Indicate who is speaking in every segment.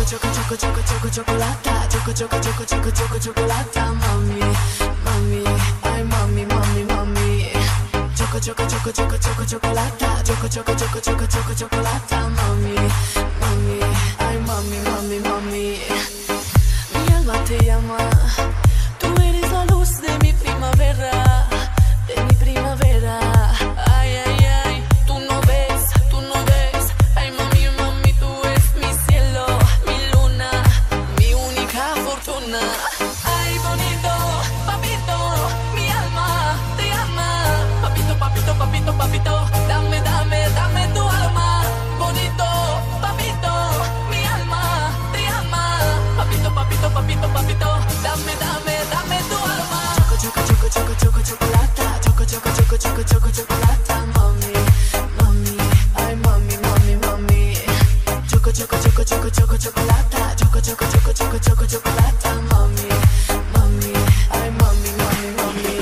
Speaker 1: chocolata, chocolata, mami, mami, ay mami, mami, mami. Chocolata, chocolata, mami, mami, ay mami, mami, mami. Mi alma te llama, tú eres la luz de mi primavera, de mi primavera. Ay, ay, ay, tú no ves, ay mami, mami, tú eres mi cielo, mi luna, mi única fortuna. Ay, bonito, papito, mi alma te ama. Papito, papito, papito, papito, dame, dame, dame tu alma. Bonito, papito, mi alma te ama. Papito, papito, papito, papito, dame, dame, dame tu alma. Chocolata, chocolata, mami, mami, ay mami, mami, mami. Chocolata, chocolata, mami, mami, ay mami, mami, mami.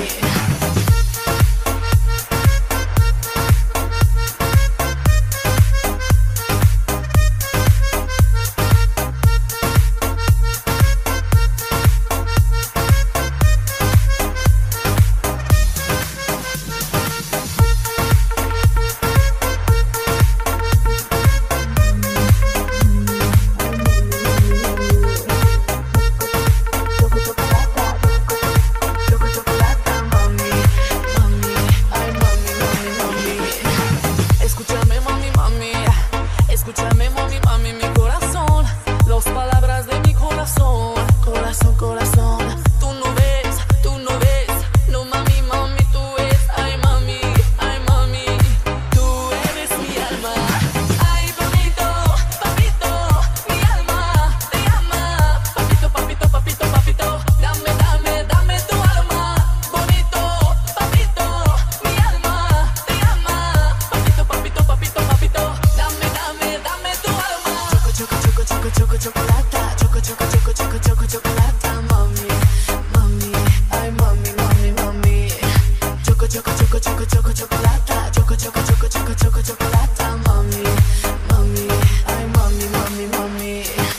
Speaker 1: Escúchame, mami, mami, mi corazón, las palabras de mi corazón, corazón, corazón. Tú no ves, no mami, mami, tú eres, ay mami, tú eres mi alma. Ay, bonito, papito, mi alma te ama. Papito, papito, papito, papito, dame, dame, dame tu alma. Bonito, papito, mi alma te ama. Papito, papito, papito, papito, dame, dame, dame tu alma. Chocolata, mami, mami, ay mami, mami, mami. Chocolata, mami, mami, ay mami, mami, mami.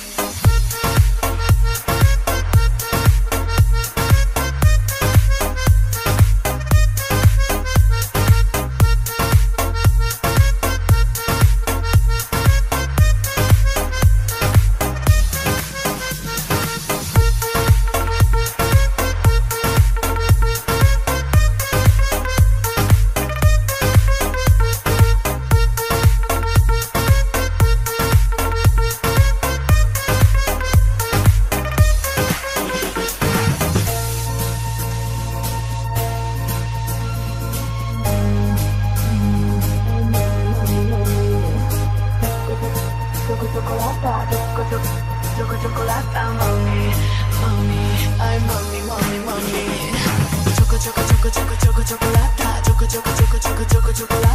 Speaker 1: Chocolata, mami, mami, ay mami, mami, mami. Chocolata, chocolata.